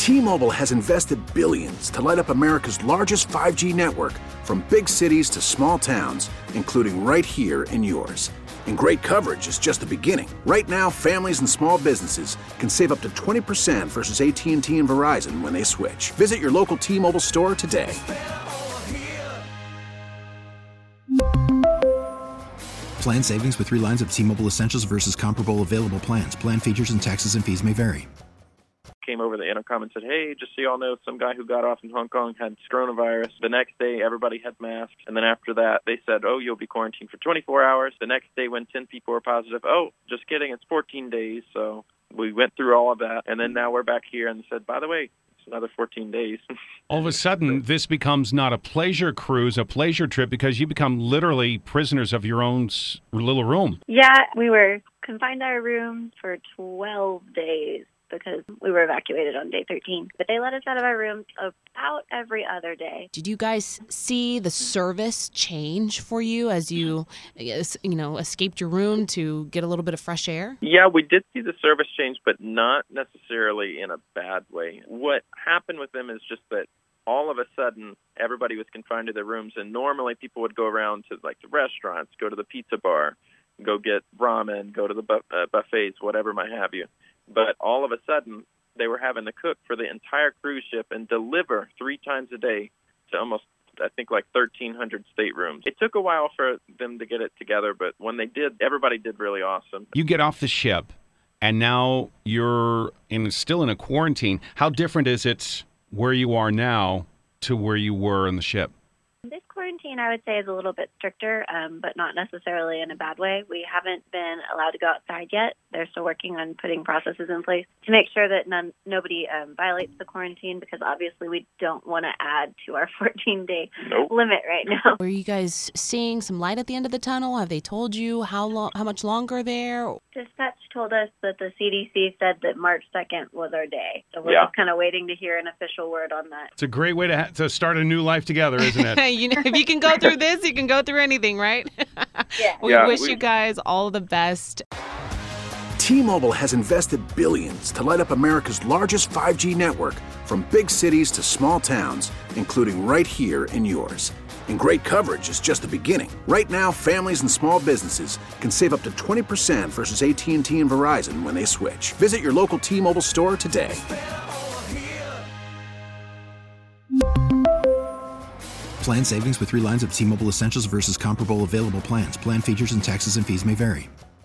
T-Mobile has invested billions to light up America's largest 5G network, from big cities to small towns, including right here in yours. And great coverage is just the beginning. Right now, families and small businesses can save up to 20% versus AT&T and Verizon when they switch. Visit your local T-Mobile store today. Plan savings with 3 lines of T-Mobile Essentials versus comparable available plans. Plan features and taxes and fees may vary. Came over the intercom and said, hey, just so y'all know, some guy who got off in Hong Kong had coronavirus. The next day, everybody had masks. And then after that, they said, oh, you'll be quarantined for 24 hours. The next day, when 10 people were positive, oh, just kidding, it's 14 days. So we went through all of that. And then now we're back here and said, by the way, it's another 14 days. All of a sudden, this becomes not a pleasure cruise, a pleasure trip, because you become literally prisoners of your own little room. Yeah, we were confined to our room for 12 days. Because we were evacuated on day 13. But they let us out of our rooms about every other day. Did you guys see the service change for you as you escaped your room to get a little bit of fresh air? Yeah, we did see the service change, but not necessarily in a bad way. What happened with them is just that all of a sudden, everybody was confined to their rooms, and normally people would go around to like the restaurants, go to the pizza bar, go get ramen, go to the buffets, whatever might have you. But all of a sudden, they were having to cook for the entire cruise ship and deliver 3 times a day to almost, I think, like 1,300 staterooms. It took a while for them to get it together, but when they did, everybody did really awesome. You get off the ship, and now you're still in a quarantine. How different is it where you are now to where you were in the ship? This quarantine, I would say, is a little bit stricter, but not necessarily in a bad way. We haven't been allowed to go outside yet. They're still working on putting processes in place to make sure that nobody violates the quarantine, because obviously we don't want to add to our 14-day limit right now. Were you guys seeing some light at the end of the tunnel? Have they told you how much longer there? Dispatch told us that the CDC said that March 2nd was our day. So we're just kind of waiting to hear an official word on that. It's a great way to start a new life together, isn't it? If you can go through this, you can go through anything, right? Yeah. We wish you guys all the best. T-Mobile has invested billions to light up America's largest 5G network, from big cities to small towns, including right here in yours. And great coverage is just the beginning. Right now, families and small businesses can save up to 20% versus AT&T and Verizon when they switch. Visit your local T-Mobile store today. Plan savings with 3 lines of T-Mobile Essentials versus comparable available plans. Plan features and taxes and fees may vary.